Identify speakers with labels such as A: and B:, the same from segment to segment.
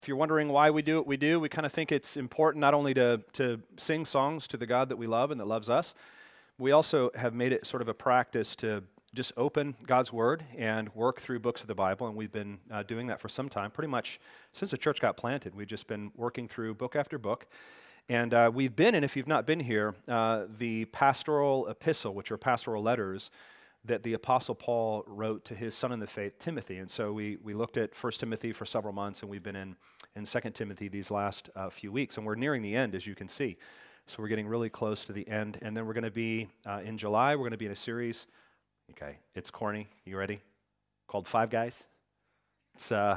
A: If you're wondering why we do what we do, we kind of think it's important not only to sing songs to the God that we love and that loves us, we also have made it sort of a practice to just open God's Word and work through books of the Bible, and we've been doing that for some time, pretty much since the church got planted. We've just been working through book after book, and we've been, and if you've not been here, the pastoral epistle, which are pastoral letters that the Apostle Paul wrote to his son in the faith, Timothy. And so we looked at 1 Timothy for several months, and we've been in 2 Timothy these last few weeks, and we're nearing the end, as you can see. So we're getting really close to the end, and then we're going to be, in July, we're going to be in a series. Okay, it's corny. You ready? Called Five Guys. We're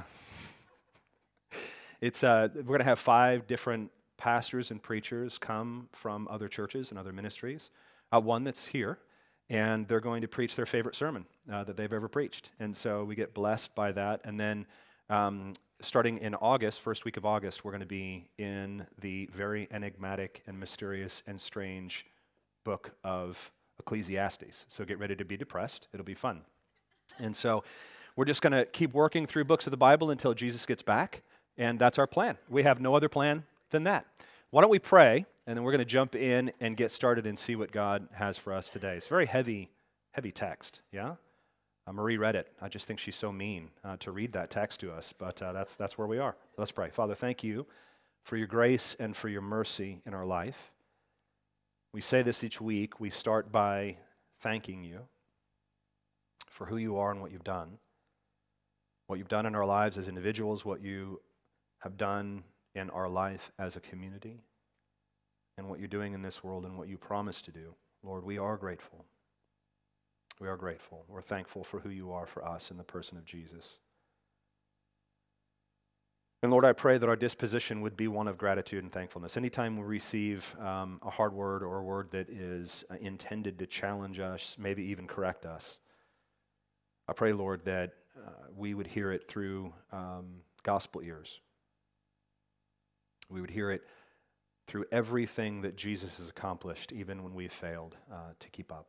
A: going to have 5 different pastors and preachers come from other churches and other ministries. One that's here, and they're going to preach their favorite sermon that they've ever preached. And so we get blessed by that. And then starting in August, first week of August, we're going to be in the very enigmatic and mysterious and strange book of Ecclesiastes. So get ready to be depressed. It'll be fun. And so we're just going to keep working through books of the Bible until Jesus gets back, and that's our plan. We have no other plan than that. Why don't we pray, and then we're going to jump in and get started and see what God has for us today. It's a very heavy text, yeah? Marie read it. I just think she's so mean to read that text to us, but that's where we are. Let's pray. Father, thank you for your grace and for your mercy in our life. We say this each week. We start by thanking you for who you are and what you've done in our lives as individuals, what you have done in our life as a community, and what you're doing in this world and what you promise to do. Lord, we are grateful. We are grateful. We're thankful for who you are for us in the person of Jesus. And Lord, I pray that our disposition would be one of gratitude and thankfulness. Anytime we receive a hard word or a word that is intended to challenge us, maybe even correct us, I pray, Lord, that we would hear it through gospel ears. We would hear it through everything that Jesus has accomplished, even when we've failed to keep up.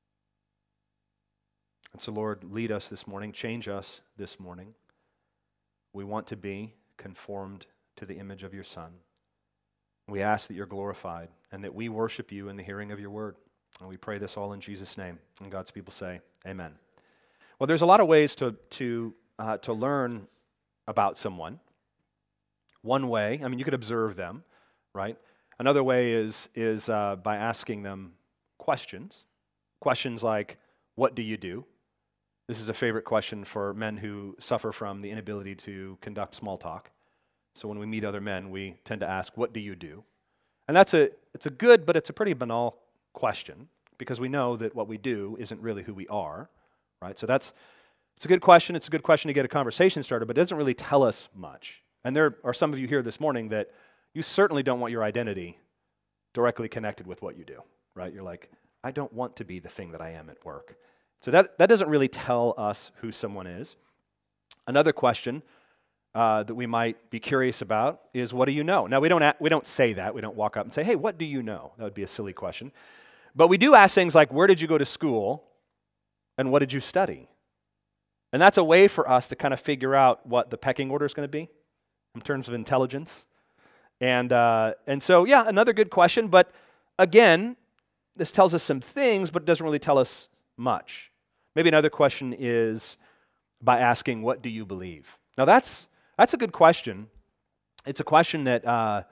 A: And so, Lord, lead us this morning, change us this morning. We want to be conformed to the image of your Son. We ask that you're glorified and that we worship you in the hearing of your word. And we pray this all in Jesus' name. And God's people say, amen. Well, there's a lot of ways to learn about someone. One way, I mean, you could observe them, right? Another way is by asking them questions. Questions like, what do you do? This is a favorite question for men who suffer from the inability to conduct small talk. So when we meet other men, we tend to ask, what do you do? And it's a good, but it's a pretty banal question, because we know that what we do isn't really who we are, right? So it's a good question. It's a good question to get a conversation started, but it doesn't really tell us much. And there are some of you here this morning that you certainly don't want your identity directly connected with what you do, right? You're like, I don't want to be the thing that I am at work. So that doesn't really tell us who someone is. Another question that we might be curious about is, what do you know? Now, we don't say that. We don't walk up and say, hey, what do you know? That would be a silly question. But we do ask things like, where did you go to school and what did you study? And that's a way for us to kind of figure out what the pecking order is going to be in terms of intelligence. And so, yeah, another good question. But again, this tells us some things, but it doesn't really tell us much. Maybe another question is by asking, what do you believe? Now, that's a good question. It's a question that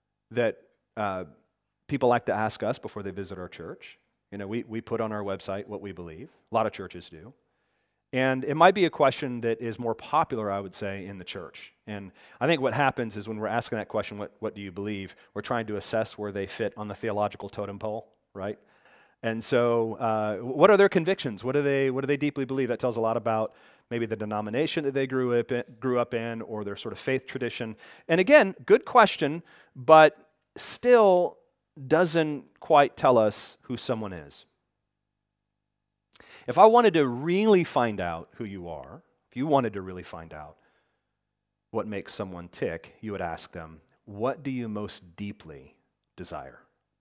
A: people like to ask us before they visit our church. You know, we put on our website what we believe. A lot of churches do. And it might be a question that is more popular, I would say, in the church. And I think what happens is when we're asking that question, what do you believe, we're trying to assess where they fit on the theological totem pole, right? And so what are their convictions? What do they deeply believe? That tells a lot about maybe the denomination that they grew up in or their sort of faith tradition. And again, good question, but still doesn't quite tell us who someone is. If I wanted to really find out who you are, if you wanted to really find out what makes someone tick, you would ask them, what do you most deeply desire?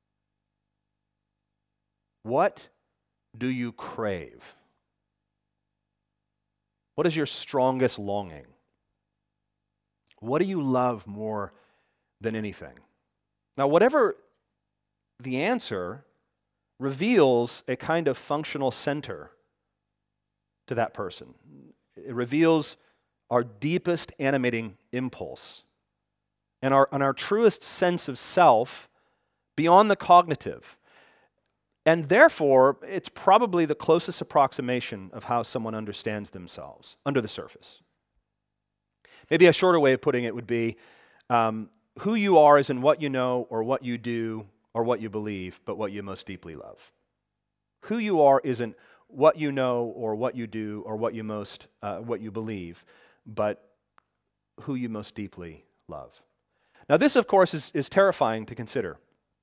A: What do you crave? What is your strongest longing? What do you love more than anything? Now, whatever the answer reveals a kind of functional center to that person. It reveals our deepest animating impulse and our truest sense of self beyond the cognitive. And therefore, it's probably the closest approximation of how someone understands themselves under the surface. Maybe a shorter way of putting it would be, who you are isn't what you know or what you do or what you believe, but what you most deeply love. Who you are isn't what you know or what you do or what you believe, but who you most deeply love. Now this, of course, is terrifying to consider.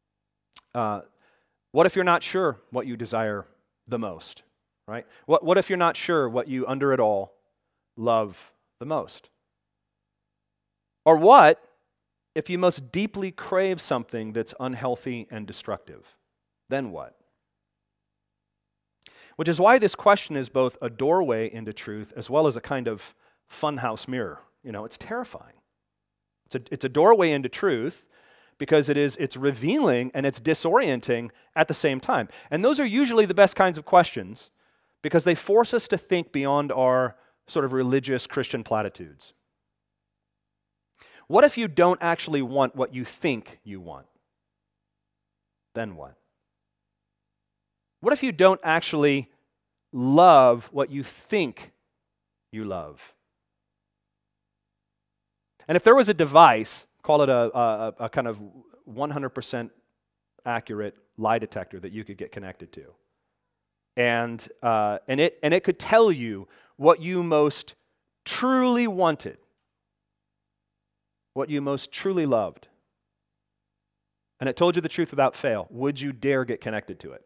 A: What if you're not sure what you desire the most, right? What if you're not sure what you, under it all, love the most? Or what if you most deeply crave something that's unhealthy and destructive? Then what? Which is why this question is both a doorway into truth as well as a kind of funhouse mirror. It's terrifying. It's a doorway into truth because it's revealing and it's disorienting at the same time. And those are usually the best kinds of questions because they force us to think beyond our sort of religious Christian platitudes. What if you don't actually want what you think you want? Then what? What if you don't actually love what you think you love? And if there was a device, call it a kind of 100% accurate lie detector that you could get connected to, and it could tell you what you most truly wanted, what you most truly loved, and it told you the truth without fail, would you dare get connected to it?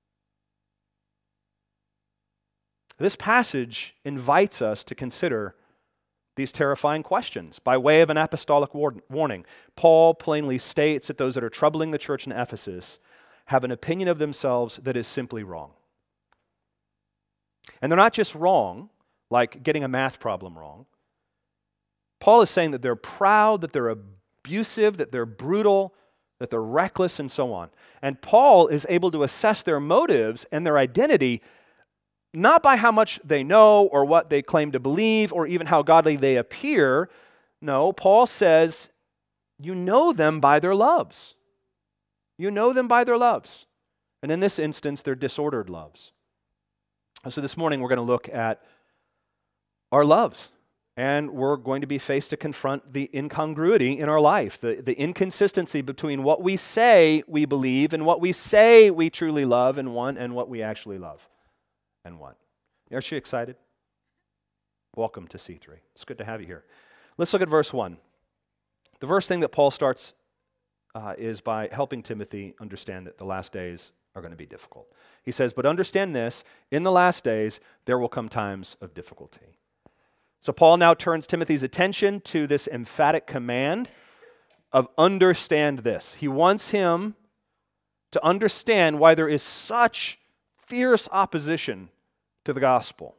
A: This passage invites us to consider these terrifying questions by way of an apostolic warning. Paul plainly states that those that are troubling the church in Ephesus have an opinion of themselves that is simply wrong. And they're not just wrong, like getting a math problem wrong. Paul is saying that they're proud, that they're abusive, that they're brutal, that they're reckless, and so on. And Paul is able to assess their motives and their identity not by how much they know or what they claim to believe or even how godly they appear. No, Paul says, you know them by their loves. You know them by their loves. And in this instance, they're disordered loves. So this morning we're going to look at our loves. And we're going to be faced to confront the incongruity in our life, the inconsistency between what we say we believe and what we say we truly love and want and what we actually love and want. Are you excited? Welcome to C3. It's good to have you here. Let's look at verse 1. The first thing that Paul starts is by helping Timothy understand that the last days are going to be difficult. He says, but understand this, in the last days there will come times of difficulty. So Paul now turns Timothy's attention to this emphatic command of understand this. He wants him to understand why there is such fierce opposition to the gospel.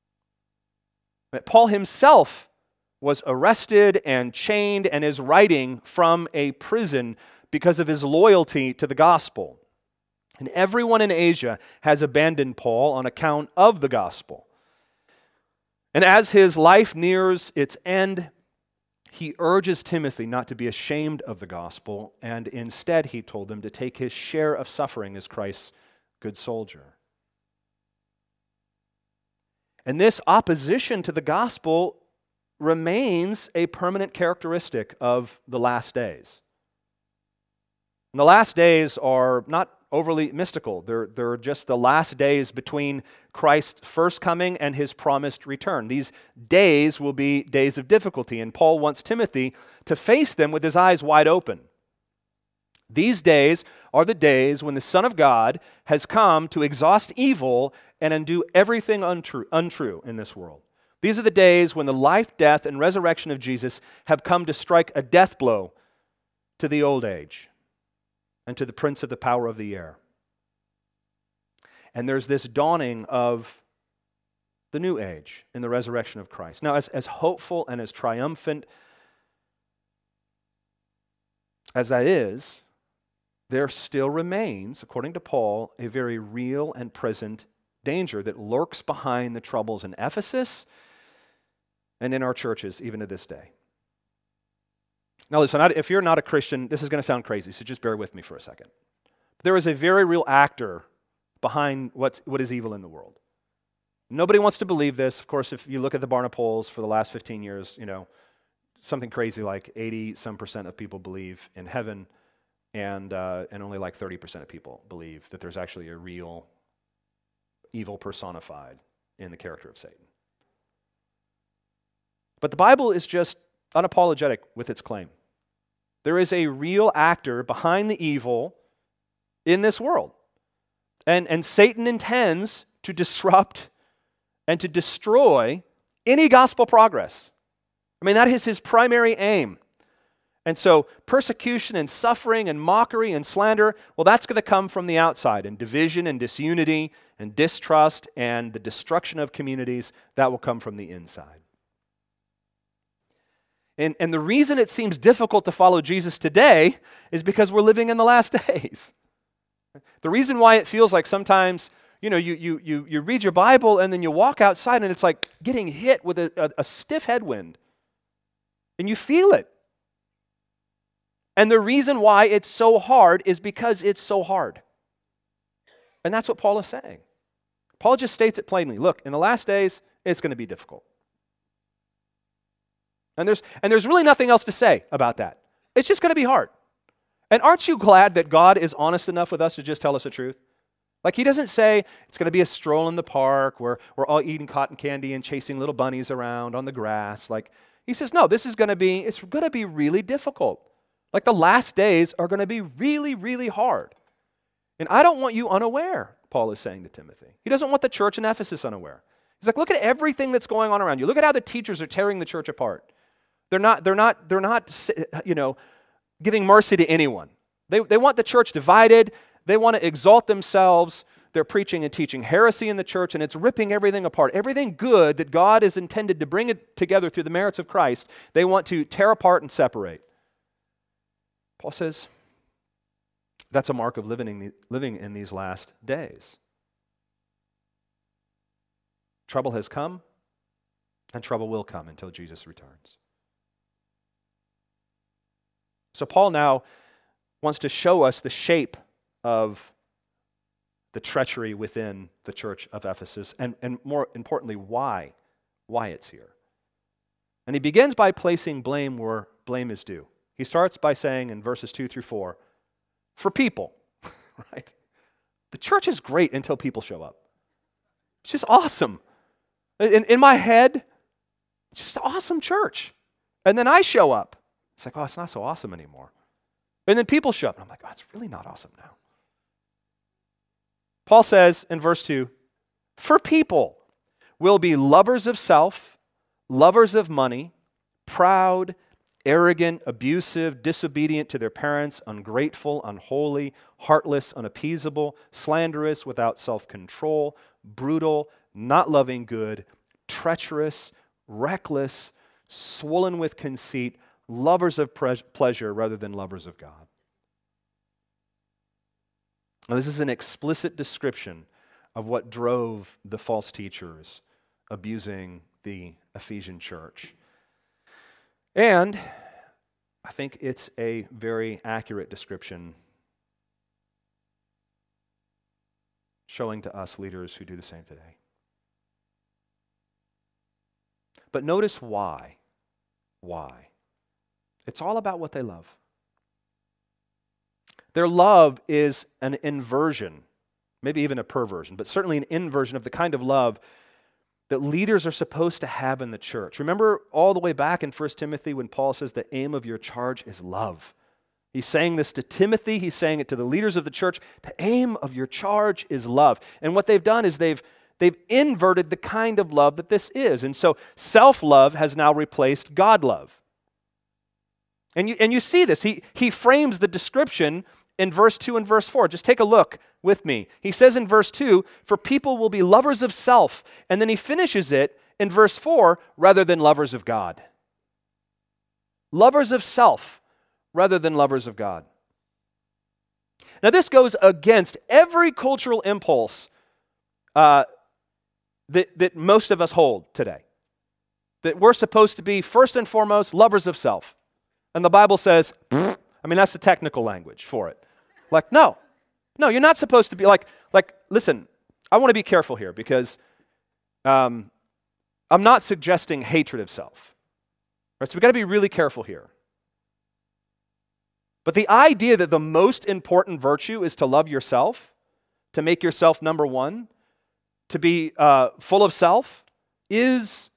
A: Paul himself was arrested and chained and is writing from a prison because of his loyalty to the gospel. And everyone in Asia has abandoned Paul on account of the gospel. And as his life nears its end, he urges Timothy not to be ashamed of the gospel, and instead, he told him to take his share of suffering as Christ's good soldier. And this opposition to the gospel remains a permanent characteristic of the last days. And the last days are not overly mystical. They're just the last days between Christ's first coming and his promised return. These days will be days of difficulty, and Paul wants Timothy to face them with his eyes wide open. These days are the days when the Son of God has come to exhaust evil and undo everything untrue in this world. These are the days when the life, death, and resurrection of Jesus have come to strike a death blow to the old age and to the prince of the power of the air. And there's this dawning of the new age in the resurrection of Christ. Now, as hopeful and as triumphant as that is, there still remains, according to Paul, a very real and present danger that lurks behind the troubles in Ephesus and in our churches, even to this day. Now listen, if you're not a Christian, this is going to sound crazy, so just bear with me for a second. There is a very real actor behind what is evil in the world. Nobody wants to believe this. Of course, if you look at the Barna polls for the last 15 years, something crazy like 80% of people believe in heaven, and only like 30% of people believe that there's actually a real evil personified in the character of Satan. But the Bible is just unapologetic with its claim. There is a real actor behind the evil in this world. And Satan intends to disrupt and to destroy any gospel progress. I mean, that is his primary aim. And so persecution and suffering and mockery and slander, well, that's going to come from the outside. And division and disunity and distrust and the destruction of communities, that will come from the inside. And the reason it seems difficult to follow Jesus today is because we're living in the last days. The reason why it feels like sometimes, you read your Bible and then you walk outside and it's like getting hit with a stiff headwind. And you feel it. And the reason why it's so hard is because it's so hard. And that's what Paul is saying. Paul just states it plainly. Look, in the last days, it's going to be difficult. And there's really nothing else to say about that. It's just going to be hard. And aren't you glad that God is honest enough with us to just tell us the truth? Like he doesn't say it's going to be a stroll in the park where we're all eating cotton candy and chasing little bunnies around on the grass. Like he says, no, it's going to be really difficult. Like the last days are going to be really, really hard. And I don't want you unaware, Paul is saying to Timothy. He doesn't want the church in Ephesus unaware. He's like, look at everything that's going on around you. Look at how the teachers are tearing the church apart. They're not giving mercy to anyone. They want the church divided. They want to exalt themselves. They're preaching and teaching heresy in the church, and it's ripping everything apart. Everything good that God is intended to bring it together through the merits of Christ, they want to tear apart and separate. Paul says that's a mark of living in these last days. Trouble has come, and trouble will come until Jesus returns. So Paul now wants to show us the shape of the treachery within the church of Ephesus, and more importantly, why it's here. And he begins by placing blame where blame is due. He starts by saying in verses 2 through 4, for people, right? The church is great until people show up. It's just awesome. In my head, it's just an awesome church. And then I show up. It's like, oh, it's not so awesome anymore. And then people show up, and I'm like, oh, it's really not awesome now. Paul says in verse 2, for people will be lovers of self, lovers of money, proud, arrogant, abusive, disobedient to their parents, ungrateful, unholy, heartless, unappeasable, slanderous, without self-control, brutal, not loving good, treacherous, reckless, swollen with conceit, lovers of pleasure rather than lovers of God. Now, this is an explicit description of what drove the false teachers abusing the Ephesian church. And I think it's a very accurate description showing to us leaders who do the same today. But notice why. Why? It's all about what they love. Their love is an inversion, maybe even a perversion, but certainly an inversion of the kind of love that leaders are supposed to have in the church. Remember all the way back in 1 Timothy when Paul says the aim of your charge is love. He's saying this to Timothy. He's saying it to the leaders of the church. The aim of your charge is love. And what they've done is they've inverted the kind of love that this is. And so self-love has now replaced God love. And you see this. He frames the description in verse 2 and verse 4. Just take a look with me. He says in verse 2, for people will be lovers of self. And then he finishes it in verse 4, rather than lovers of God. Lovers of self rather than lovers of God. Now, this goes against every cultural impulse that most of us hold today. That we're supposed to be, first and foremost, lovers of self. And the Bible says, that's the technical language for it. Like, no, you're not supposed to be listen, I want to be careful here because I'm not suggesting hatred of self. Right? So we've got to be really careful here. But the idea that the most important virtue is to love yourself, to make yourself number one, to be full of self, it's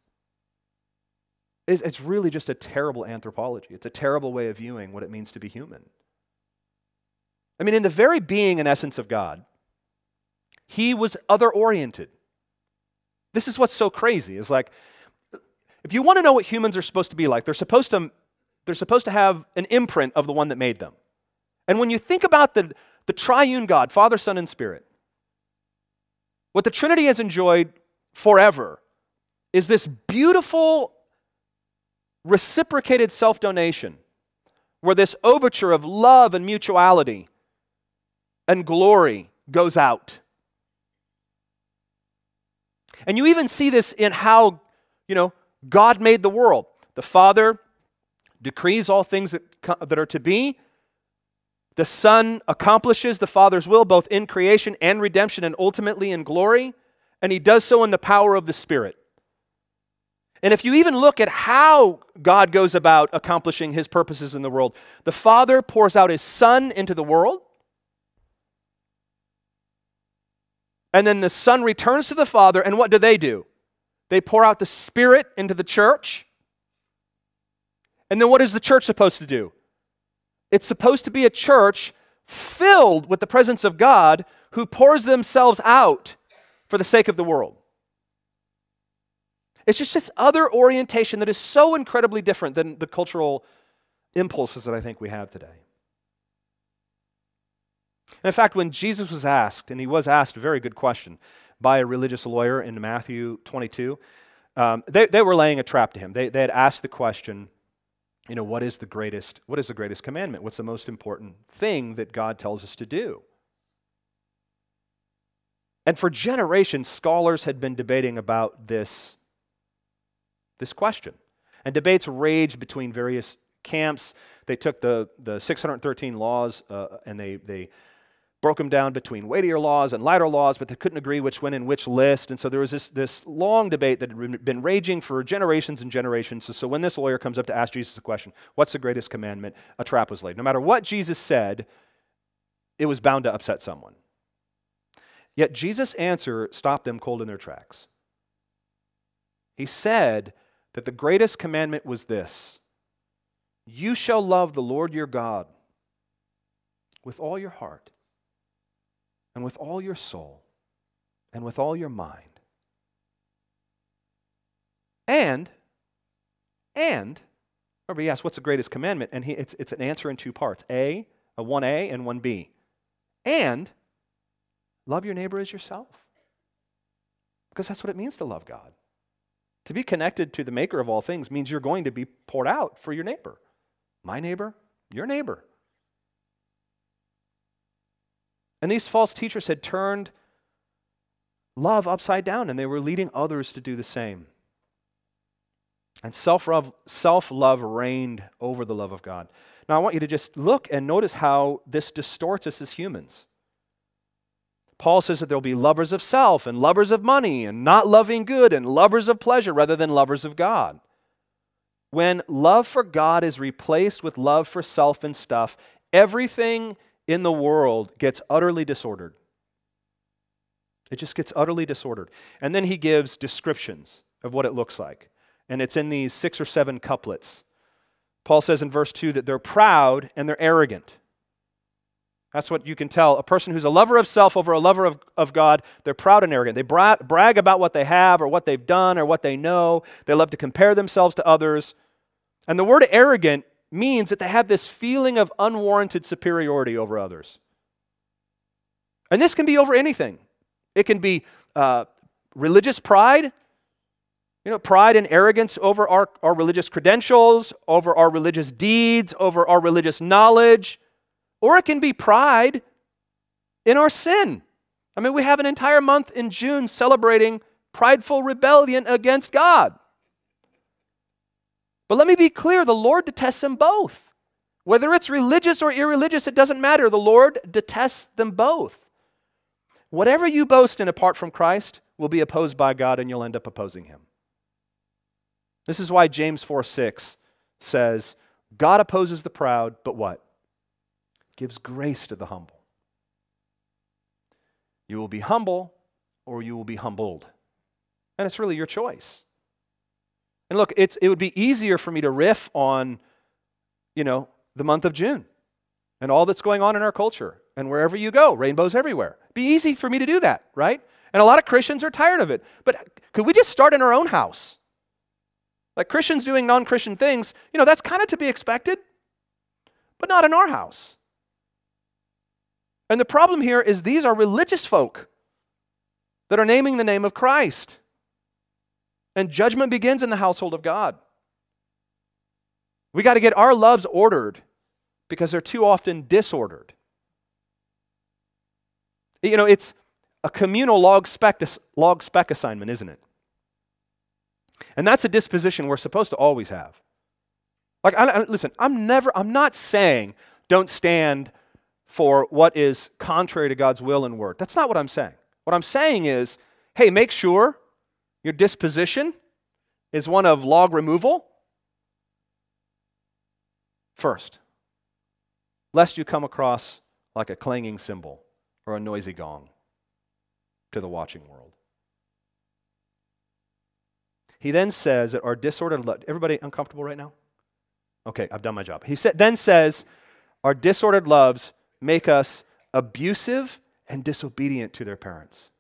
A: really just a terrible anthropology. It's a terrible way of viewing what it means to be human. In the very being and essence of God, he was other-oriented. This is what's so crazy. Is like, if you want to know what humans are supposed to be like, they're supposed to have an imprint of the one that made them. And when you think about the triune God, Father, Son, and Spirit, what the Trinity has enjoyed forever is this beautiful reciprocated self-donation, where this overture of love and mutuality and glory goes out. And you even see this in how, God made the world. The Father decrees all things that are to be. The Son accomplishes the Father's will both in creation and redemption and ultimately in glory. And he does so in the power of the Spirit. And if you even look at how God goes about accomplishing his purposes in the world, the Father pours out his Son into the world. And then the Son returns to the Father, and what do? They pour out the Spirit into the church. And then what is the church supposed to do? It's supposed to be a church filled with the presence of God who pours themselves out for the sake of the world. It's just this other orientation that is so incredibly different than the cultural impulses that I think we have today. And in fact, when Jesus was asked, and he was asked a very good question by a religious lawyer in Matthew 22, they were laying a trap to him. They had asked the question, what is the greatest commandment? What's the most important thing that God tells us to do? And for generations, scholars had been debating about this question. And debates raged between various camps. They took the 613 laws and they broke them down between weightier laws and lighter laws, but they couldn't agree which went in which list. And so there was this long debate that had been raging for generations and generations. So when this lawyer comes up to ask Jesus a question, what's the greatest commandment? A trap was laid. No matter what Jesus said, it was bound to upset someone. Yet Jesus' answer stopped them cold in their tracks. He said that the greatest commandment was this: you shall love the Lord your God with all your heart and with all your soul and with all your mind. And remember, he asked, what's the greatest commandment? And it's an answer in two parts, a 1A and 1B. And love your neighbor as yourself. Because that's what it means to love God. To be connected to the maker of all things means you're going to be poured out for your neighbor. My neighbor, your neighbor. And these false teachers had turned love upside down, and they were leading others to do the same. And self-love reigned over the love of God. Now I want you to just look and notice how this distorts us as humans. Paul says that there will be lovers of self and lovers of money and not loving good and lovers of pleasure rather than lovers of God. When love for God is replaced with love for self and stuff, everything in the world gets utterly disordered. It just gets utterly disordered. And then he gives descriptions of what it looks like. And it's in these 6 or 7 couplets. Paul says in verse 2 that they're proud and they're arrogant. That's what you can tell. A person who's a lover of self over a lover of God, they're proud and arrogant. They brag about what they have or what they've done or what they know. They love to compare themselves to others. And the word arrogant means that they have this feeling of unwarranted superiority over others. And this can be over anything. It can be religious pride. Pride and arrogance over our religious credentials, over our religious deeds, over our religious knowledge. Or it can be pride in our sin. We have an entire month in June celebrating prideful rebellion against God. But let me be clear, the Lord detests them both. Whether it's religious or irreligious, it doesn't matter. The Lord detests them both. Whatever you boast in apart from Christ will be opposed by God, and you'll end up opposing Him. This is why James 4:6 says, God opposes the proud, but what? Gives grace to the humble. You will be humble or you will be humbled. And it's really your choice. And look, it would be easier for me to riff on, the month of June and all that's going on in our culture. And wherever you go, rainbows everywhere. It'd be easy for me to do that, right? And a lot of Christians are tired of it. But could we just start in our own house? Like Christians doing non-Christian things, that's kind of to be expected, but not in our house. And the problem here is these are religious folk that are naming the name of Christ. And judgment begins in the household of God. We got to get our loves ordered because they're too often disordered. It's a communal log spec assignment, isn't it? And that's a disposition we're supposed to always have. Listen, I'm not saying don't stand for what is contrary to God's will and word. That's not what I'm saying. What I'm saying is, hey, make sure your disposition is one of log removal first, lest you come across like a clanging cymbal or a noisy gong to the watching world. He then says that our disordered love, everybody uncomfortable right now? Okay, I've done my job. He then says our disordered loves make us abusive and disobedient to their parents.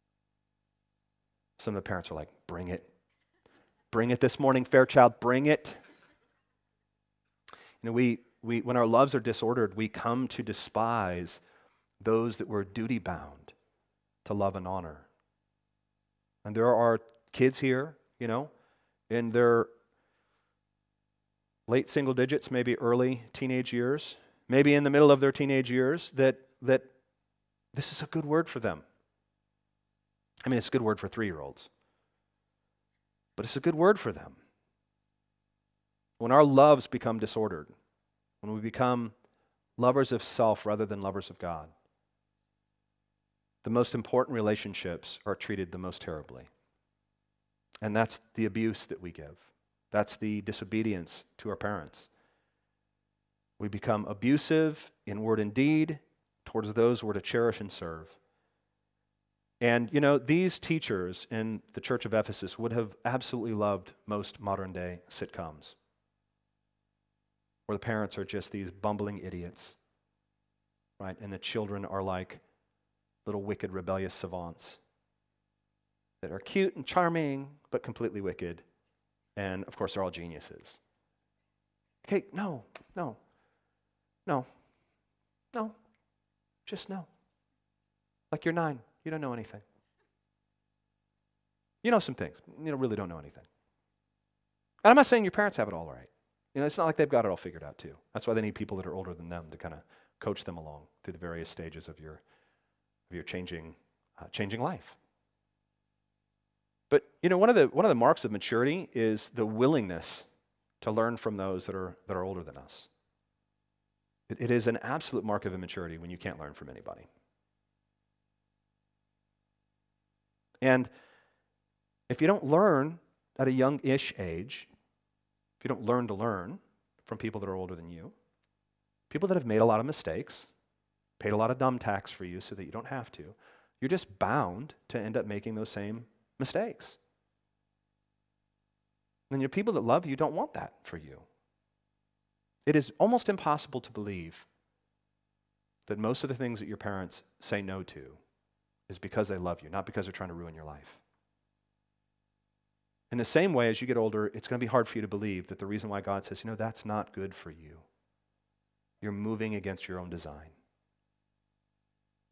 A: Some of the parents are like, bring it. Bring it this morning, Fairchild, bring it. We when our loves are disordered, we come to despise those that we're duty bound to love and honor. And there are kids here, in their late single digits, maybe early teenage years, maybe in the middle of their teenage years, that this is a good word for them. It's a good word for 3-year-olds. But it's a good word for them. When our loves become disordered, when we become lovers of self rather than lovers of God, the most important relationships are treated the most terribly. And that's the abuse that we give. That's the disobedience to our parents. We become abusive in word and deed towards those we're to cherish and serve. And, these teachers in the church of Ephesus would have absolutely loved most modern day sitcoms, where the parents are just these bumbling idiots, right? And the children are like little wicked, rebellious savants that are cute and charming, but completely wicked. And, of course, they're all geniuses. Okay, no. Just no. Like you're 9. You don't know anything. You know some things. You really don't know anything. And I'm not saying your parents have it all right. It's not like they've got it all figured out too. That's why they need people that are older than them to kind of coach them along through the various stages of your changing life. But one of the marks of maturity is the willingness to learn from those that are older than us. It is an absolute mark of immaturity when you can't learn from anybody. And if you don't learn at a young-ish age, if you don't learn to learn from people that are older than you, people that have made a lot of mistakes, paid a lot of dumb tax for you so that you don't have to, you're just bound to end up making those same mistakes. And your people that love you don't want that for you. It is almost impossible to believe that most of the things that your parents say no to is because they love you, not because they're trying to ruin your life. In the same way, as you get older, it's going to be hard for you to believe that the reason why God says, that's not good for you. You're moving against your own design.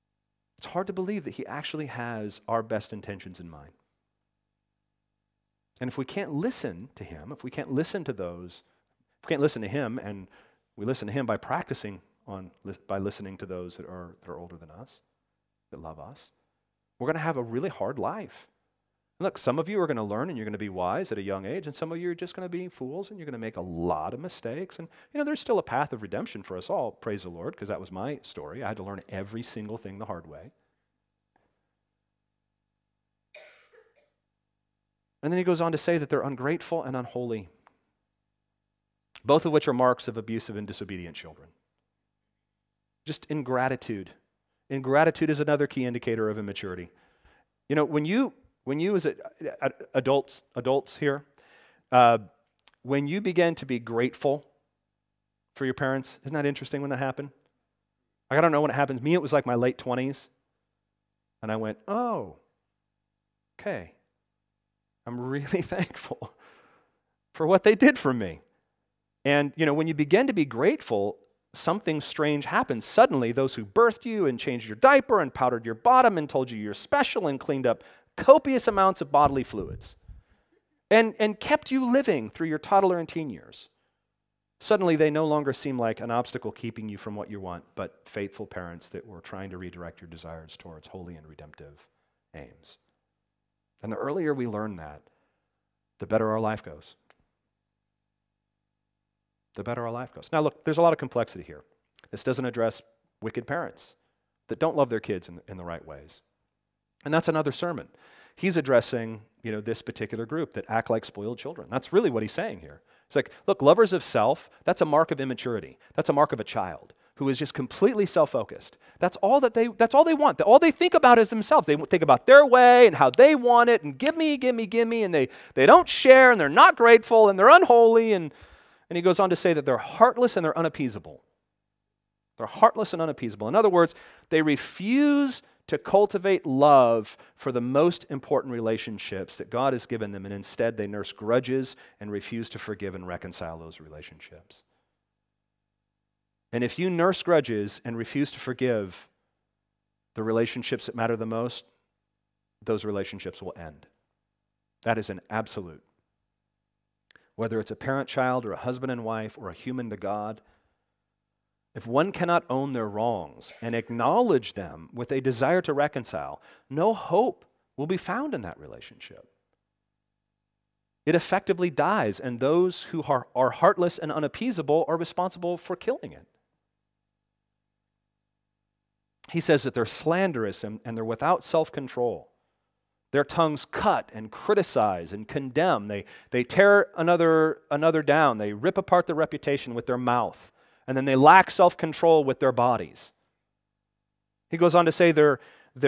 A: It's hard to believe that He actually has our best intentions in mind. And if we can't listen to him, if we can't listen to him, and we listen to him by by listening to those that are older than us, that love us, we're going to have a really hard life. Look, some of you are going to learn and you're going to be wise at a young age, and some of you are just going to be fools and you're going to make a lot of mistakes. And there's still a path of redemption for us all, praise the Lord, because that was my story. I had to learn every single thing the hard way. And then he goes on to say that they're ungrateful and unholy, both of which are marks of abusive and disobedient children. Just ingratitude. Ingratitude is another key indicator of immaturity. When you as adults here, when you begin to be grateful for your parents, isn't that interesting when that happened? I don't know when it happens. Me, it was like my late 20s. And I went, oh, okay. I'm really thankful for what they did for me. And, when you begin to be grateful, something strange happens. Suddenly, those who birthed you and changed your diaper and powdered your bottom and told you you're special and cleaned up copious amounts of bodily fluids and kept you living through your toddler and teen years. Suddenly, they no longer seem like an obstacle keeping you from what you want, but faithful parents that were trying to redirect your desires towards holy and redemptive aims. And the earlier we learn that, the better our life goes. The better our life goes. Now look, there's a lot of complexity here. This doesn't address wicked parents that don't love their kids in the right ways. And that's another sermon. He's addressing, this particular group that act like spoiled children. That's really what he's saying here. It's like, look, lovers of self, that's a mark of immaturity. That's a mark of a child who is just completely self-focused. That's all they want. All they think about is themselves. They think about their way and how they want it and give me, and they don't share and they're not grateful and they're unholy and he goes on to say that they're heartless and they're unappeasable. They're heartless and unappeasable. In other words, they refuse to cultivate love for the most important relationships that God has given them, and instead they nurse grudges and refuse to forgive and reconcile those relationships. And if you nurse grudges and refuse to forgive the relationships that matter the most, those relationships will end. That is an absolute. Whether it's a parent-child or a husband and wife or a human to God, if one cannot own their wrongs and acknowledge them with a desire to reconcile, no hope will be found in that relationship. It effectively dies, and those who are heartless and unappeasable are responsible for killing it. He says that they're slanderous and they're without self-control. Their tongues cut and criticize and condemn. They tear another down. They rip apart their reputation with their mouth. And then they lack self-control with their bodies. He goes on to say they're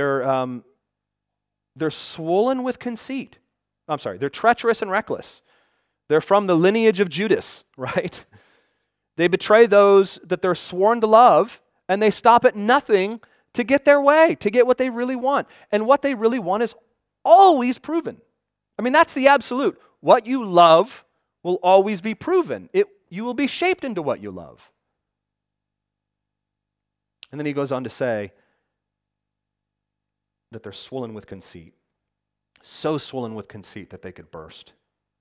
A: swollen with conceit. They're treacherous and reckless. They're from the lineage of Judas, right? They betray those that they're sworn to love, and they stop at nothing to get their way, to get what they really want. And what they really want is always proven. That's the absolute. What you love will always be proven. You will be shaped into what you love. And then he goes on to say that they're swollen with conceit. So swollen with conceit that they could burst.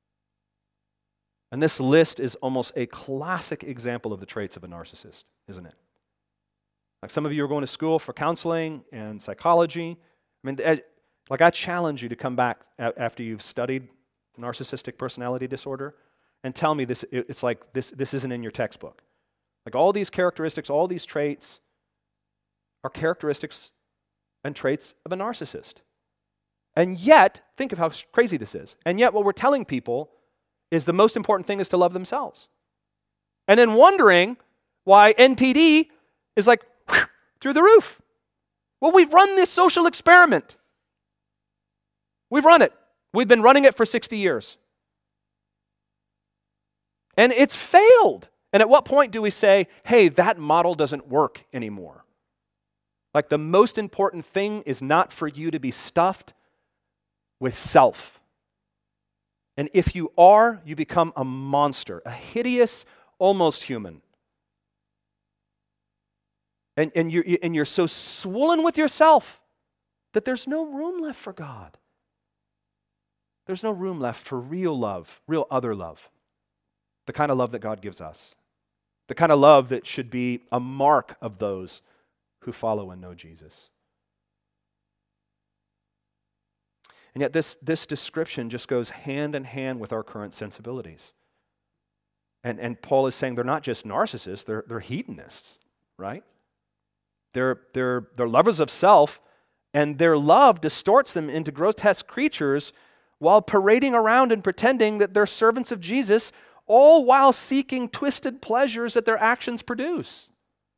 A: And this list is almost a classic example of the traits of a narcissist, isn't it? Like some of you are going to school for counseling and psychology. I challenge you to come back after you've studied narcissistic personality disorder and tell me this. It's like this isn't in your textbook. Like all these characteristics, all these traits are characteristics and traits of a narcissist. And yet, think of how crazy this is. And yet what we're telling people is the most important thing is to love themselves. And then wondering why NPD is like through the roof. Well, we've run this social experiment. We've run it. We've been running it for 60 years. And it's failed. And at what point do we say, hey, that model doesn't work anymore? Like the most important thing is not for you to be stuffed with self. And if you are, you become a monster, a hideous, almost human. And you're so swollen with yourself that there's no room left for God. There's no room left for real love, real other love. The kind of love that God gives us. The kind of love that should be a mark of those who follow and know Jesus. And yet this description just goes hand in hand with our current sensibilities. And Paul is saying they're not just narcissists, they're hedonists, right? They're lovers of self, and their love distorts them into grotesque creatures while parading around and pretending that they're servants of Jesus, all while seeking twisted pleasures that their actions produce.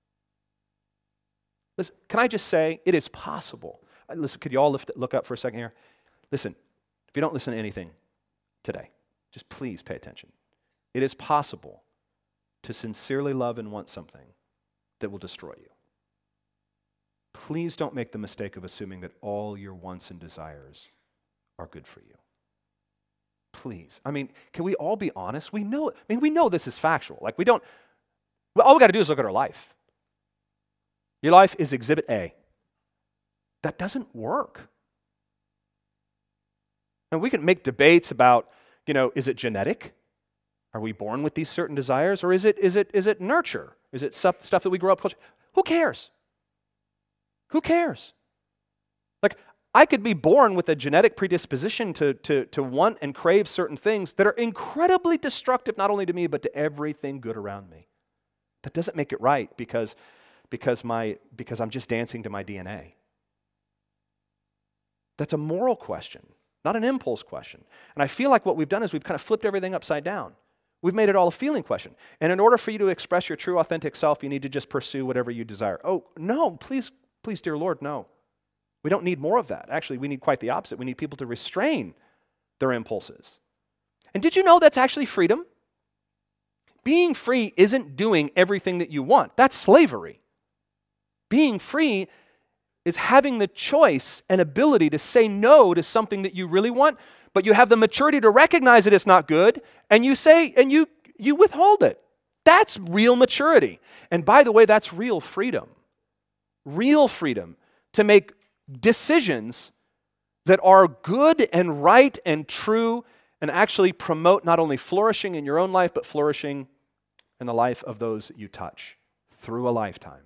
A: Listen, can I just say, it is possible. Listen, could you all look up for a second here? Listen, if you don't listen to anything today, just please pay attention. It is possible to sincerely love and want something that will destroy you. Please don't make the mistake of assuming that all your wants and desires are good for you. Please. I mean, can we all be honest? We know this is factual. Like all we got to do is look at our life. Your life is exhibit A. That doesn't work. And we can make debates about, is it genetic? Are we born with these certain desires? Or is it nurture? Is it stuff that we grow up culture? Who cares? Who cares? Like, I could be born with a genetic predisposition to want and crave certain things that are incredibly destructive, not only to me, but to everything good around me. That doesn't make it right because I'm just dancing to my DNA. That's a moral question, not an impulse question. And I feel like what we've done is we've kind of flipped everything upside down. We've made it all a feeling question. And in order for you to express your true, authentic self, you need to just pursue whatever you desire. Oh, no, please, dear Lord, no. We don't need more of that. Actually, we need quite the opposite. We need people to restrain their impulses. And did you know that's actually freedom? Being free isn't doing everything that you want. That's slavery. Being free is having the choice and ability to say no to something that you really want, but you have the maturity to recognize that it's not good, and you say, and you withhold it. That's real maturity. And by the way, that's real freedom. Real freedom to make decisions that are good and right and true and actually promote not only flourishing in your own life, but flourishing in the life of those that you touch through a lifetime.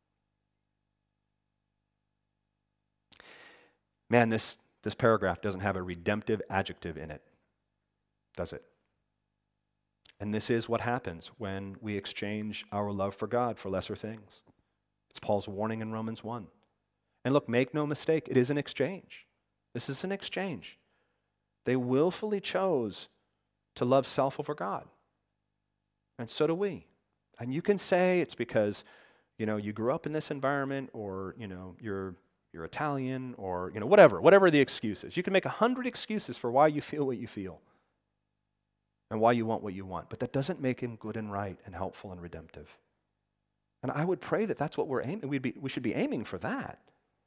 A: Man, this paragraph doesn't have a redemptive adjective in it, does it? And this is what happens when we exchange our love for God for lesser things. It's Paul's warning in Romans 1. And look, make no mistake, it is an exchange. This is an exchange. They willfully chose to love self over God. And so do we. And you can say it's because, you grew up in this environment, or, you're Italian, or, whatever the excuse is. You can make 100 excuses for why you feel what you feel and why you want what you want. But that doesn't make him good and right and helpful and redemptive. And I would pray that that's what we're aiming. We should be aiming for that.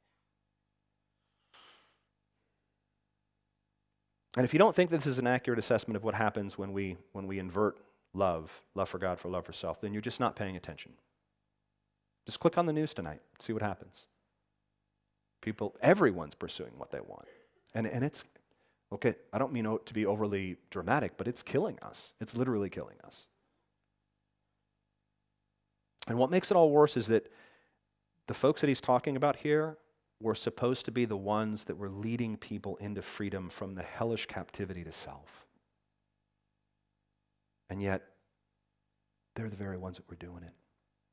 A: And if you don't think this is an accurate assessment of what happens when we invert love for God for love for self, then you're just not paying attention. Just click on the news tonight, see what happens. Everyone's pursuing what they want. And it's, okay, I don't mean to be overly dramatic, but it's killing us. It's literally killing us. And what makes it all worse is that the folks that he's talking about here were supposed to be the ones that were leading people into freedom from the hellish captivity to self. And yet, they're the very ones that were doing it.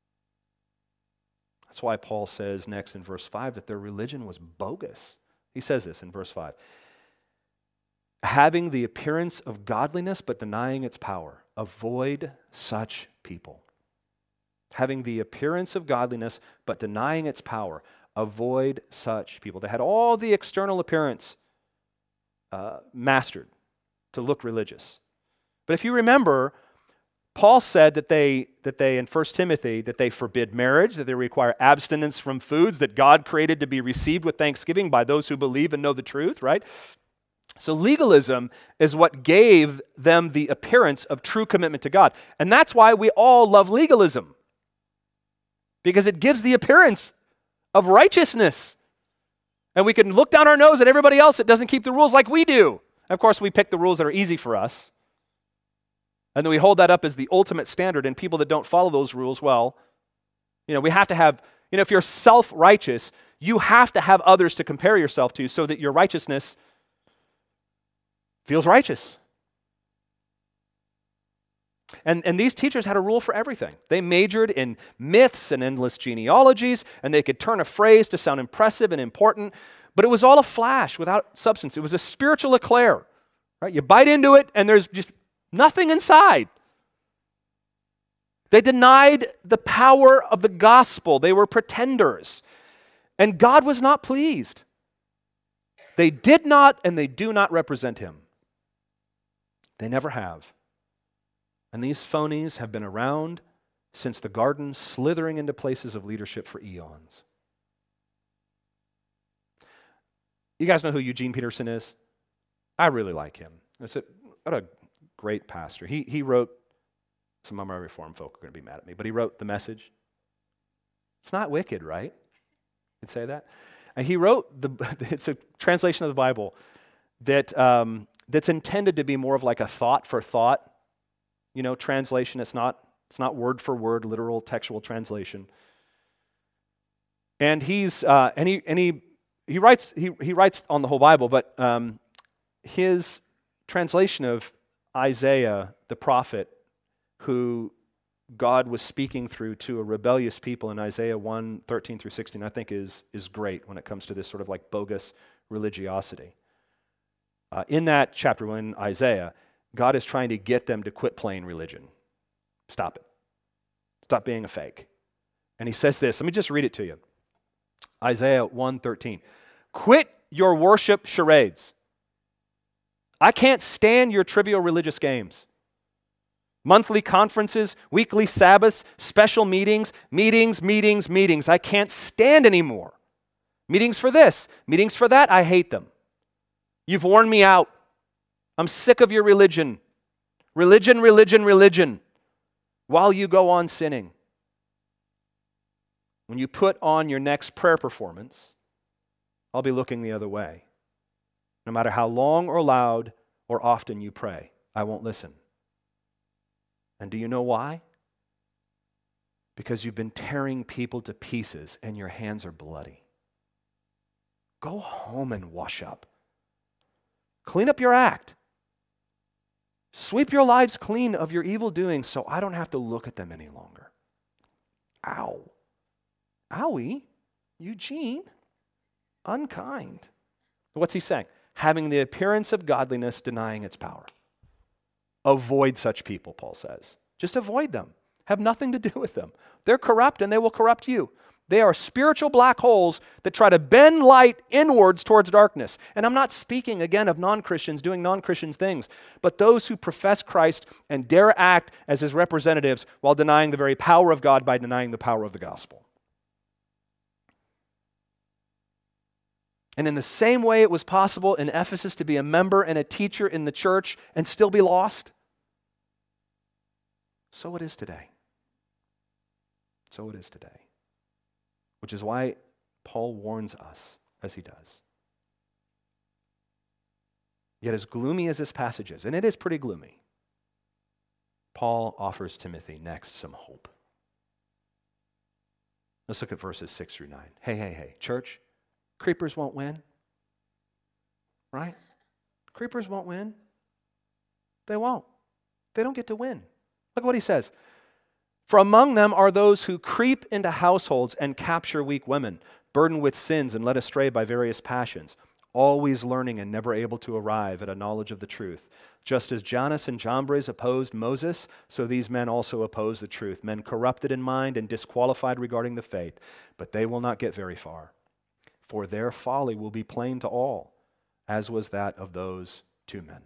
A: That's why Paul says next in verse 5 that their religion was bogus. He says this in verse 5. Having the appearance of godliness but denying its power. Avoid such people. Having the appearance of godliness but denying its power. Avoid such people. They had all the external appearance mastered to look religious. But if you remember, Paul said that they in 1 Timothy, that they forbid marriage, that they require abstinence from foods that God created to be received with thanksgiving by those who believe and know the truth, right? So legalism is what gave them the appearance of true commitment to God. And that's why we all love legalism. Because it gives the appearance of righteousness. And we can look down our nose at everybody else that doesn't keep the rules like we do. And of course, we pick the rules that are easy for us. And then we hold that up as the ultimate standard, and people that don't follow those rules, well, we have to have, if you're self-righteous, you have to have others to compare yourself to so that your righteousness feels righteous. And these teachers had a rule for everything. They majored in myths and endless genealogies, and they could turn a phrase to sound impressive and important, but it was all a flash without substance. It was a spiritual eclair, right? You bite into it, and there's just nothing inside. They denied the power of the gospel. They were pretenders, and God was not pleased. They did not, and they do not represent Him. They never have. And these phonies have been around since the garden, slithering into places of leadership for eons. You guys know who Eugene Peterson is? I really like him. What a great pastor. He wrote, some of my Reformed folk are going to be mad at me, but he wrote The Message. It's not wicked, right? You'd say that? And he wrote, it's a translation of the Bible that's intended to be more of like a thought for thought, translation. It's not word for word, literal textual translation. And he writes on the whole Bible, but his translation of Isaiah, the prophet, who God was speaking through to a rebellious people in Isaiah 1:13 through 16, I think is great when it comes to this sort of like bogus religiosity. In that chapter 1, Isaiah, God is trying to get them to quit playing religion. Stop it. Stop being a fake. And he says this, let me just read it to you. Isaiah 1:13. Quit your worship charades. I can't stand your trivial religious games. Monthly conferences, weekly Sabbaths, special meetings. I can't stand anymore. Meetings for this, meetings for that, I hate them. You've worn me out. I'm sick of your religion. Religion, while you go on sinning. When you put on your next prayer performance, I'll be looking the other way. No matter how long or loud or often you pray, I won't listen. And do you know why? Because you've been tearing people to pieces and your hands are bloody. Go home and wash up. Clean up your act. Sweep your lives clean of your evil doings so I don't have to look at them any longer. Ow. Owie. Eugene. Unkind. What's he saying? Having the appearance of godliness, denying its power. Avoid such people, Paul says. Just avoid them. Have nothing to do with them. They're corrupt and they will corrupt you. They are spiritual black holes that try to bend light inwards towards darkness. And I'm not speaking again of non-Christians doing non-Christian things, but those who profess Christ and dare act as His representatives while denying the very power of God by denying the power of the gospel. And in the same way it was possible in Ephesus to be a member and a teacher in the church and still be lost, so it is today. So it is today. Which is why Paul warns us as he does. Yet as gloomy as this passage is, and it is pretty gloomy, Paul offers Timothy next some hope. Let's look at verses 6 through 9. Hey, church, creepers won't win. Right? Creepers won't win. They won't. They don't get to win. Look what he says. For among them are those who creep into households and capture weak women, burdened with sins and led astray by various passions, always learning and never able to arrive at a knowledge of the truth. Just as Jannes and Jambres opposed Moses, so these men also oppose the truth, men corrupted in mind and disqualified regarding the faith, but they will not get very far. For their folly will be plain to all, as was that of those two men.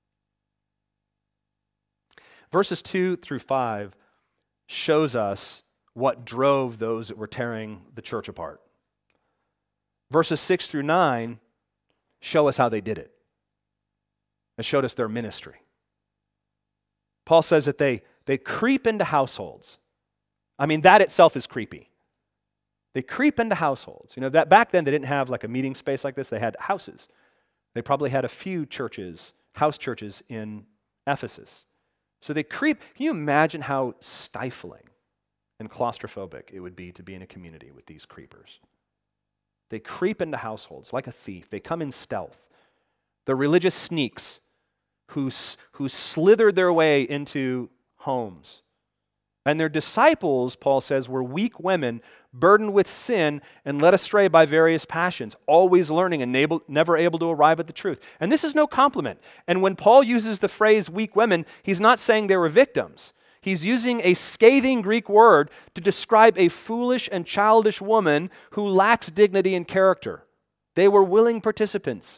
A: Verses 2 through 5 shows us what drove those that were tearing the church apart. Verses 6 through 9 show us how they did it. It showed us their ministry. Paul says that they creep into households. I mean, that itself is creepy. They creep into households. That back then they didn't have like a meeting space like this. They had houses. They probably had a few churches, house churches in Ephesus. So they creep. Can you imagine how stifling and claustrophobic it would be to be in a community with these creepers? They creep into households like a thief. They come in stealth. They're religious sneaks who slithered their way into homes. And their disciples, Paul says, were weak women, burdened with sin and led astray by various passions, always learning and never able to arrive at the truth. And this is no compliment. And when Paul uses the phrase weak women, he's not saying they were victims. He's using a scathing Greek word to describe a foolish and childish woman who lacks dignity and character. They were willing participants,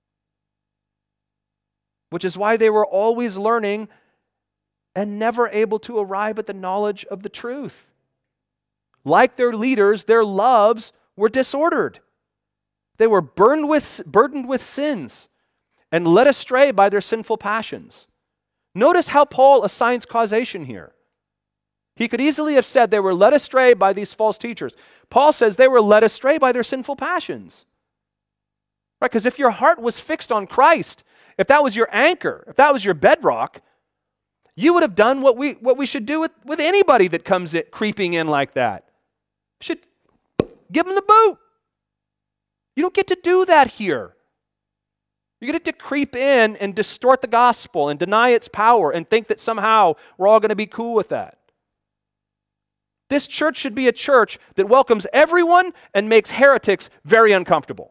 A: which is why they were always learning and never able to arrive at the knowledge of the truth. Like their leaders, their loves were disordered. They were burdened with sins and led astray by their sinful passions. Notice how Paul assigns causation here. He could easily have said they were led astray by these false teachers. Paul says they were led astray by their sinful passions. Right? Because if your heart was fixed on Christ, if that was your anchor, if that was your bedrock, you would have done what we should do with anybody that comes creeping in like that. You should give them the boot. You don't get to do that here. You get to creep in and distort the gospel and deny its power and think that somehow we're all going to be cool with that. This church should be a church that welcomes everyone and makes heretics very uncomfortable.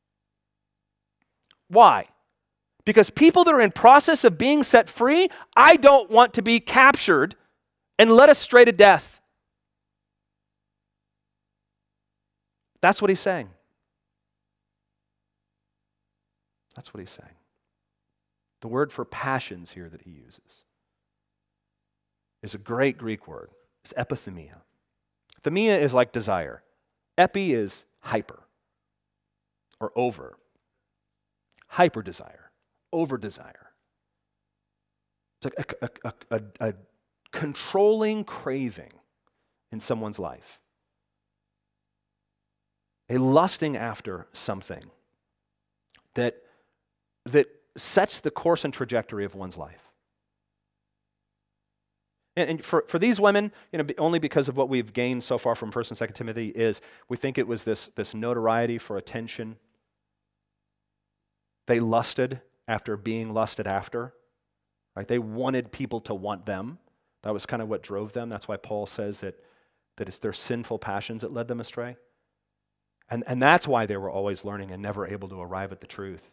A: Why? Because people that are in process of being set free, I don't want to be captured and led astray to death. That's what he's saying. That's what he's saying. The word for passions here that he uses is a great Greek word. It's epithemia. Themia is like desire. Epi is hyper or over. Hyper desire. Over desire. It's like a controlling craving in someone's life. A lusting after something that sets the course and trajectory of one's life. And for these women, only because of what we've gained so far from 1 and 2 Timothy is we think it was this notoriety for attention. They lusted after being lusted after. Right? They wanted people to want them. That was kind of what drove them. That's why Paul says that it's their sinful passions that led them astray. And that's why they were always learning and never able to arrive at the truth.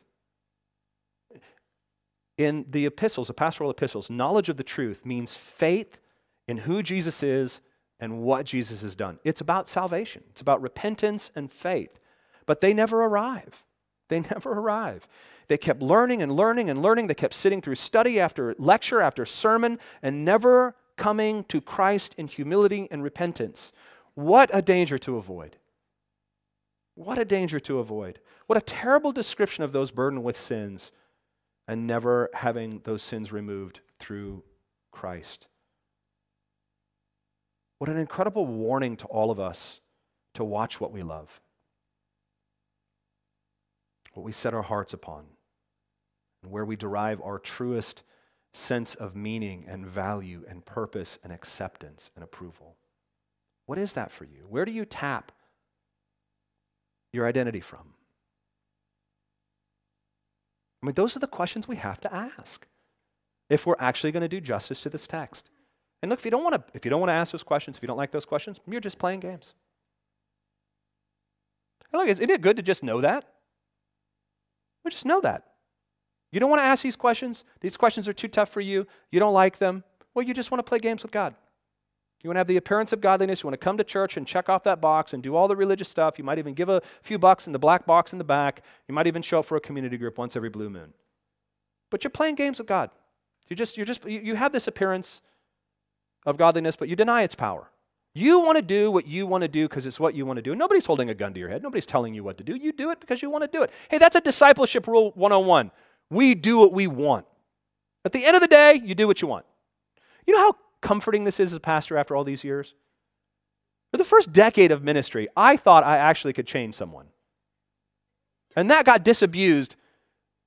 A: In the epistles, the pastoral epistles, knowledge of the truth means faith in who Jesus is and what Jesus has done. It's about salvation. It's about repentance and faith. But they never arrive. They never arrive. They kept learning and learning and learning. They kept sitting through study after lecture after sermon and never coming to Christ in humility and repentance. What a danger to avoid. What a danger to avoid. What a terrible description of those burdened with sins and never having those sins removed through Christ. What an incredible warning to all of us to watch what we love, what we set our hearts upon, and where we derive our truest sense of meaning and value and purpose and acceptance and approval. What is that for you? Where do you tap your identity from? I mean, those are the questions we have to ask if we're actually going to do justice to this text. And look, if you don't want to ask those questions, if you don't like those questions, you're just playing games. And look, isn't it good to just know that? We just know that. You don't want to ask these questions. These questions are too tough for you. You don't like them. Well, you just want to play games with God. You want to have the appearance of godliness. You want to come to church and check off that box and do all the religious stuff. You might even give a few bucks in the black box in the back. You might even show up for a community group once every blue moon. But you're playing games with God. You have this appearance of godliness, but you deny its power. You want to do what you want to do because it's what you want to do. Nobody's holding a gun to your head. Nobody's telling you what to do. You do it because you want to do it. Hey, that's a discipleship rule 101. We do what we want. At the end of the day, you do what you want. You know how comforting this is as a pastor after all these years? For the first decade of ministry, I thought I actually could change someone. And that got disabused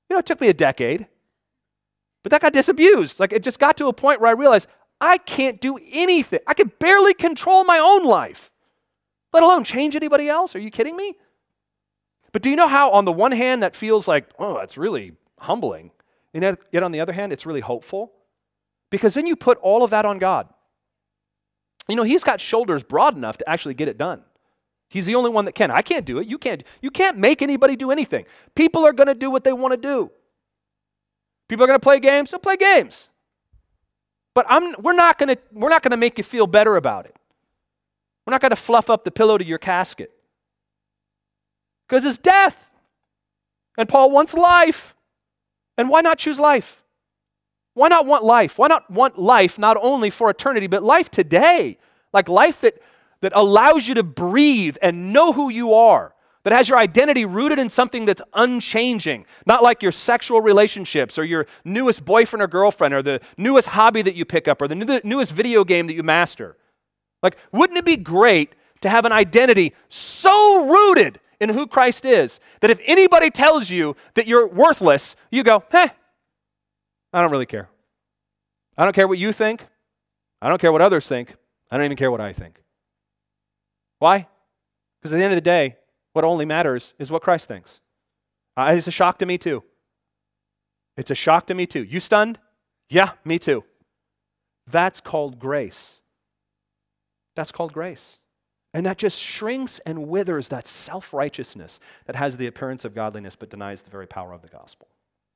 A: It took me a decade, but that got disabused. Like, it just got to a point where I realized I can't do anything. I could barely control my own life, let alone change anybody else. Are you kidding me? But do you know how on the one hand that feels like, oh, it's really humbling, and yet on the other hand, it's really hopeful? Because then you put all of that on God. He's got shoulders broad enough to actually get it done. He's the only one that can. I can't do it. You can't make anybody do anything. People are going to do what they want to do. People are going to play games, they'll play games. But we're not going to make you feel better about it. We're not going to fluff up the pillow to your casket. Because it's death. And Paul wants life. And why not choose life? Why not want life? Why not want life not only for eternity, but life today? Like life that allows you to breathe and know who you are, that has your identity rooted in something that's unchanging, not like your sexual relationships or your newest boyfriend or girlfriend or the newest hobby that you pick up or the newest video game that you master. Like, wouldn't it be great to have an identity so rooted in who Christ is that if anybody tells you that you're worthless, you go, I don't really care. I don't care what you think. I don't care what others think. I don't even care what I think. Why? Because at the end of the day, what only matters is what Christ thinks. It's a shock to me too. It's a shock to me too. You stunned? Yeah, me too. That's called grace. That's called grace. And that just shrinks and withers that self-righteousness that has the appearance of godliness but denies the very power of the gospel.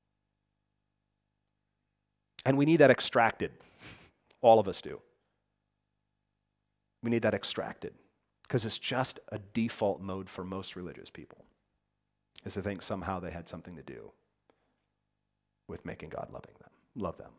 A: And we need that extracted. All of us do. We need that extracted. Because it's just a default mode for most religious people, is to think somehow they had something to do with making God love them.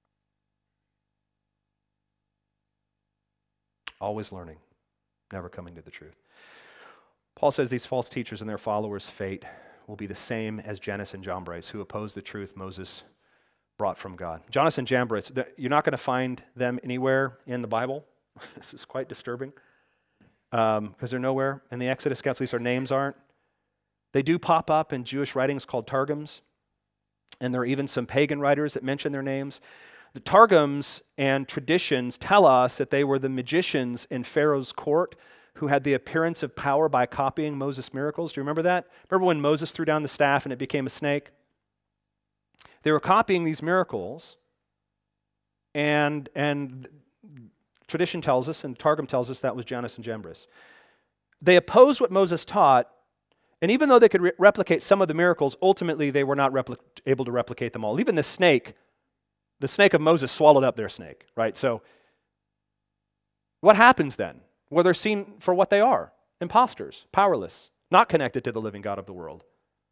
A: Always learning, never coming to the truth. Paul says these false teachers and their followers' fate will be the same as Jannes and Jambres, who opposed the truth Moses brought from God. Jannes and Jambres, you're not going to find them anywhere in the Bible. This is quite disturbing. Because they're nowhere in the Exodus accounts, at least their names aren't. They do pop up in Jewish writings called Targums, and there are even some pagan writers that mention their names. The Targums and traditions tell us that they were the magicians in Pharaoh's court who had the appearance of power by copying Moses' miracles. Do you remember that? Remember when Moses threw down the staff and it became a snake? They were copying these miracles, and tradition tells us, and Targum tells us, that was Jannes and Jambres. They opposed what Moses taught, and even though they could replicate some of the miracles, ultimately they were not able to replicate them all. Even the snake of Moses swallowed up their snake, right? So what happens then? Well, they're seen for what they are, imposters, powerless, not connected to the living God of the world.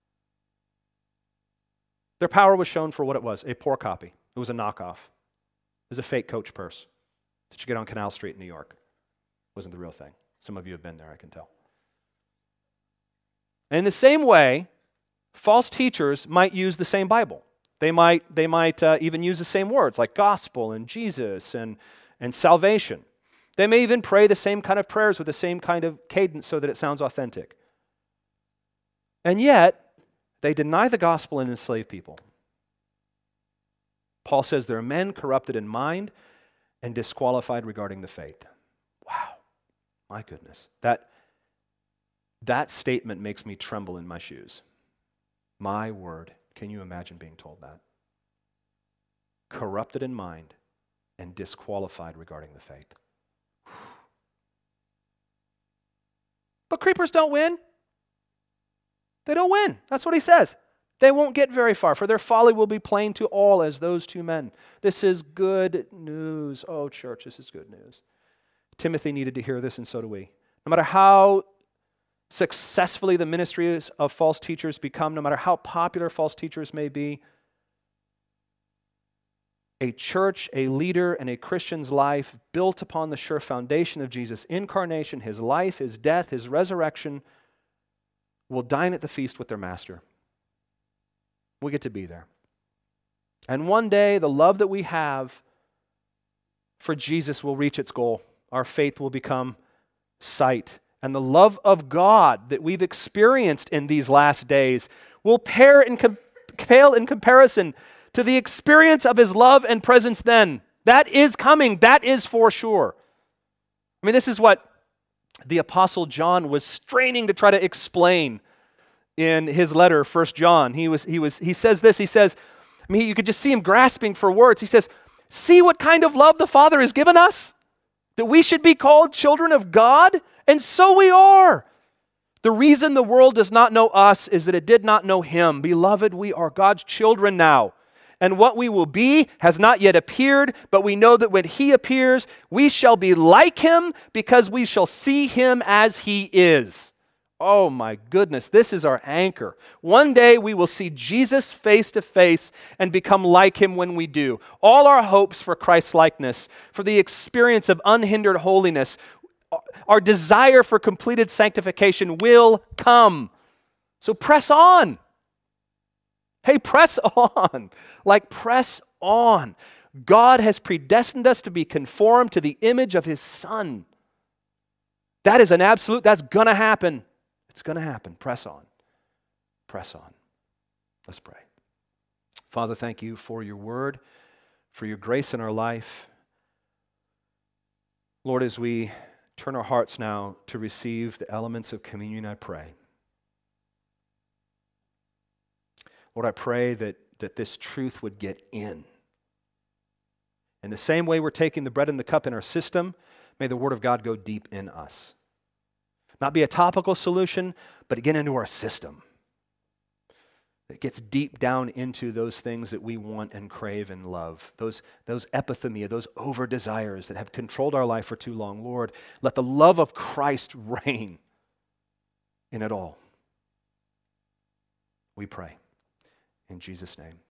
A: Their power was shown for what it was, a poor copy. It was a knockoff. It was a fake Coach purse that you get on Canal Street in New York. Wasn't the real thing. Some of you have been there, I can tell. And in the same way, false teachers might use the same Bible. They might even use the same words like gospel and Jesus and salvation. They may even pray the same kind of prayers with the same kind of cadence so that it sounds authentic. And yet, they deny the gospel and enslave people. Paul says there are men corrupted in mind and disqualified regarding the faith. Wow, my goodness. That statement makes me tremble in my shoes. My word, can you imagine being told that? Corrupted in mind and disqualified regarding the faith. But creepers don't win. They don't win. That's what he says. They won't get very far, for their folly will be plain to all as those two men. This is good news. Oh, church, this is good news. Timothy needed to hear this, and so do we. No matter how successfully the ministries of false teachers become, no matter how popular false teachers may be, a church, a leader, and a Christian's life built upon the sure foundation of Jesus' incarnation, his life, his death, his resurrection, will dine at the feast with their master. We get to be there. And one day, the love that we have for Jesus will reach its goal. Our faith will become sight. And the love of God that we've experienced in these last days will pale in pale in comparison to the experience of his love and presence then. That is coming. That is for sure. I mean, this is what the Apostle John was straining to try to explain in his letter, 1 John. He says this, he says, I mean, you could just see him grasping for words. He says, see what kind of love the Father has given us, that we should be called children of God, and so we are. The reason the world does not know us is that it did not know him. Beloved, we are God's children now. And what we will be has not yet appeared, but we know that when he appears, we shall be like him because we shall see him as he is. Oh my goodness, this is our anchor. One day we will see Jesus face to face and become like him when we do. All our hopes for Christ's likeness, for the experience of unhindered holiness, our desire for completed sanctification will come. So press on. Hey, press on. Like, press on. God has predestined us to be conformed to the image of his Son. That is an absolute, that's going to happen. It's going to happen. Press on. Press on. Let's pray. Father, thank you for your word, for your grace in our life. Lord, as we turn our hearts now to receive the elements of communion, I pray. Lord, I pray that this truth would get in. In the same way we're taking the bread and the cup in our system, may the Word of God go deep in us. Not be a topical solution, but get into our system. It gets deep down into those things that we want and crave and love. Those epithemia, those over-desires that have controlled our life for too long. Lord, let the love of Christ reign in it all. We pray. In Jesus' name.